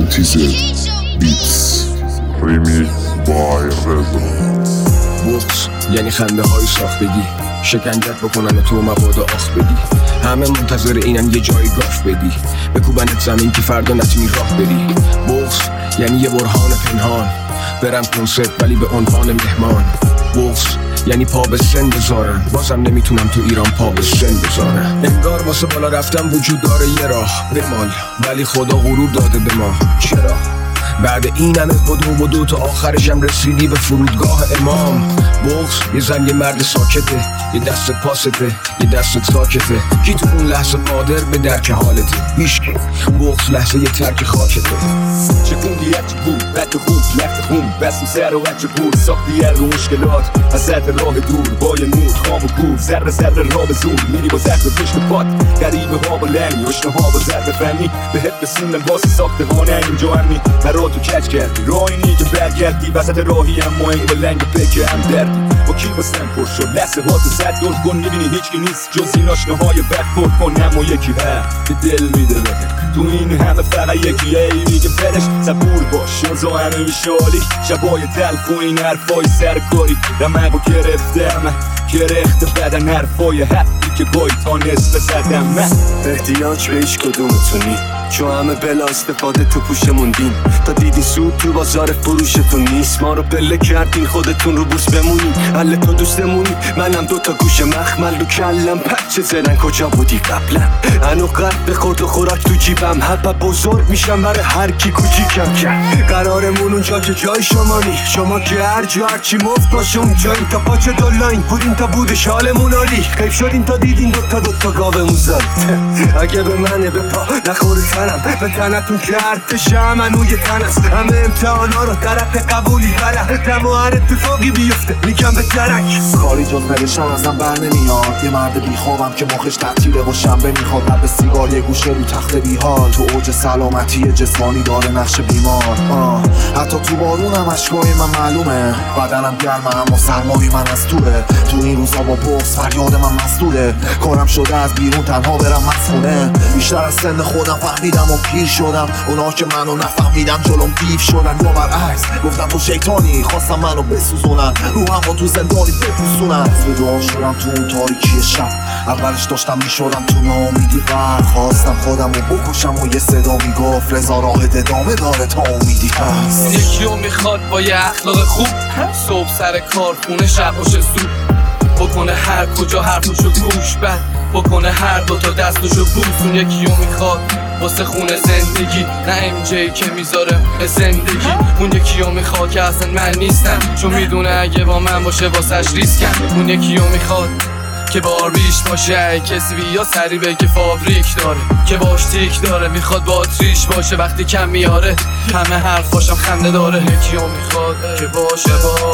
TZ Beats Remix by Resonance. بغض یعنی خنده های ساختگی، شکنجت بکنن و تو مبادا آخ بدی. همه منتظر اینن یه جای گاف بدی، بکوبنت زمین که فردا نتونی راه بری. بغض یعنی یه برهان پنهان، برم کنسرت ولی به عنوان مهمان. بغض یعنی پا به سن بذارن، بازم نمیتونم تو ایران پا به سن بذارن. انگار واسه بالا رفتم وجود داره یه راه بمال، ولی خدا غرور داده به ما. چرا؟ بعد این همه بدو تا آخرشم رسیدی به فرودگاه امام. بغض یه زن یه مرد ساکته، یه دست پاسته یه دست ساکته. کی تو اون لحظه قادر به درک حالته؟ هیچکی. بغض لحظه یه ترک خاکته. چکوندی هرچی بود رد خوب لخت خون بستم سر و هرچی بود ساختی رو مشکلات از راه دور با یه نور خام و کور ذره ذره را به زور میری با زرد پشت پات غریبه ها با لنگ رشنه ها با ضرب فنی بهت رسوندم واسه ساخته خانه اینجا همین مرا تو کج کردی راهی که برگردی وسط راهی هم ماهنگ با لنگ بکه هم دردی با کی بستم پر شد لحظه ها تو زد دور کن میبینی هیچکی نیست جز این آشنه های بد پر کن اما یکی هست که دل میده تو این همه فقط یکی ای میگه برش صبور باش شازا همه میشالی شبای تلخ و این حرفای سرکاری رمقو گرفته من گرخته بدن حرفای حقی که گاهی تا نصف زدم من احتیاج به هیچ کدومتونی چون همه بلا استفاده تو پوشمون دین تا دیدی سود تو بازار فروشتون نیست ما رو بله کردین خودتون رو بورس بمونی حل تو دوستمونی منم دوتا گوش مخمل رو کلم پچه زدن کجا بودی قبلا هنو قلب بخورد و خوراک تو جیبم حبا بزرگ میشم برای هر کی کوچیکم کرد قرارمون اونجا که جای شما نی شما که هر جا هرچی مفت باشه اونجاییم تا پاچه دولاین بودین تا بودش حالمون عالی خیف شدین تا دیدین دوتا گاومون زد اگه به منه به پا نخوره تنم به تنتون کرد شمنوی تنست همه امتحانا رو طرف قبولی بلدم و هر اتفاقی بیفته میگم به درک کاری جز نوشتم ازم بر نمیاد یه مرد بیخوابم که مخش تعطیله و شنبه میخواد لب سیگار یه گوشه رو تخت بیحال تو اوج سلامتی جسمانی داره نقش بیمار حتی تو بارونم اشکای من معلومه بدنم گرمه اما سرمای من از توه تو این روزا با بغض فریاد من مسئوله کارم شده از بیرون تنها برم مسخونه بیشتر از سن خودم فهمیدم و پیر شدم اونا که منو نفهمیدم جلوم دیو شدن یا برعکس گفتم تو شیطانی خواستم منو بسوزونن روحم رو تو زندانی بپوسونن فدا شدم تو اون تاریکی شب اولش داشتم میشدم تو ناامیدی خواستم خودم رو بکشم و یه صدا میگفت رضا راه ادامه داره تا امیدی هست یکیو میخواد با یه اخلاق خوب صبح سر کار خونه شب باشه زود بکنه هر کجا حرفشو گوش بد بکنه هر دوتا دستشو بوس اون یکیو میخواد واسه خونه زندگی نه امجی که میذاره به زندگی اون یکیو میخواد که اصلا من نیستم چون میدونه اگه با من باشه واسش ریسکم اون یکیو میخواد که باربیش باشه کسی بیا سری بگه فابریک داره که باش تیک داره میخواد باتریش باشه وقتی کم میاره همه حرفاشم خنده داره یکیو میخواد که باشه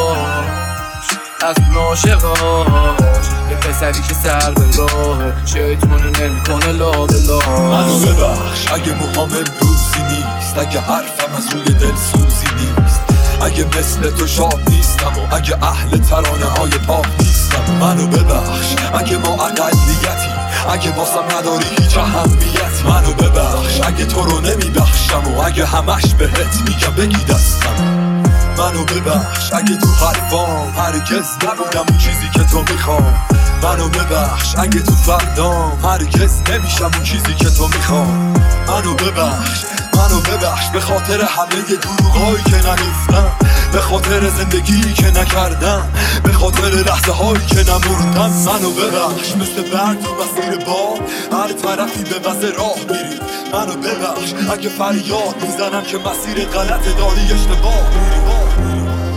از ناشقاش یه پسری که سر به راه شیطونی نمیکنه لا به لا منو ببخش اگه موهام امروزی نیست اگه حرفم از روی دل سوزی نیست اگه مثل تو شاد نیستم و اگه اهل ترانه های پاپ نیستم منو ببخش اگه ما اقلیتی اگه واسم نداری هیچ اهمیت منو ببخش اگه تو رو نمیبخشم و اگه همش بهت میگم بگی دستم منو ببخش اگه تو حرفام هرگز نبودم اون چیزی که تو میخوام منو ببخش اگه تو فردام هرگز نمیشم اون چیزی که تو میخوام منو ببخش به خاطر همه دروغایی که نگفتم به خاطر زندگی که نکردم به خاطر لحظه هایی که نمردم منو ببخش مثل برد تو مسیر باد هر طرفی به وزه راه میری منو ببخش اگه فریاد میزنم که مسیر غلط داری اشتباه میری